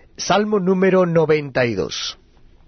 Salmo número 92.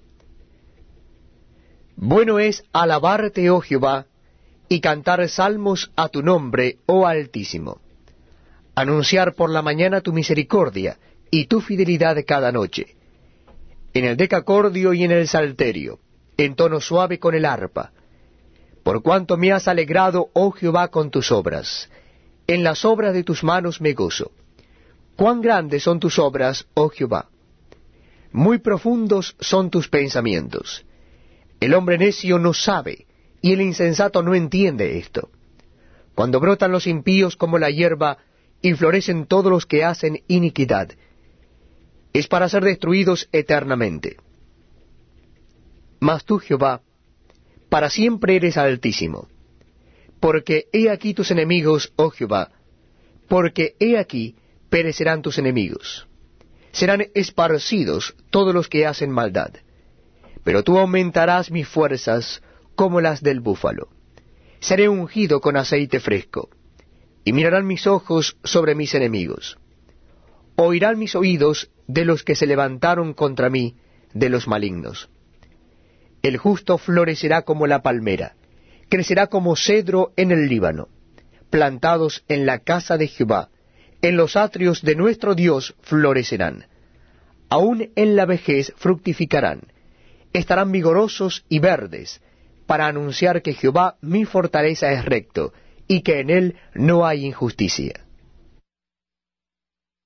Bueno es alabarte, oh Jehová, y cantar salmos a tu nombre, oh Altísimo. Anunciar por la mañana tu misericordia y tu fidelidad cada noche. En el decacordio y en el salterio, en tono suave con el arpa. Por cuanto me has alegrado, oh Jehová, con tus obras. En las obras de tus manos me gozo. Cuán grandes son tus obras, oh Jehová. Muy profundos son tus pensamientos. El hombre necio no sabe, y el insensato no entiende esto. Cuando brotan los impíos como la hierba, y florecen todos los que hacen iniquidad, es para ser destruidos eternamente. Mas tú, Jehová, para siempre eres altísimo. Porque he aquí tus enemigos, oh Jehová, porque he aquí perecerán tus enemigos. Serán esparcidos todos los que hacen maldad. Pero tú aumentarás mis fuerzas como las del búfalo. Seré ungido con aceite fresco, y mirarán mis ojos sobre mis enemigos. Oirán mis oídos de los que se levantaron contra mí, de los malignos. El justo florecerá como la palmera, crecerá como cedro en el Líbano, plantados en la casa de Jehová, en los atrios de nuestro Dios florecerán. Aún en la vejez fructificarán, estarán vigorosos y verdes, para anunciar que Jehová mi fortaleza es recto, y que en él no hay injusticia.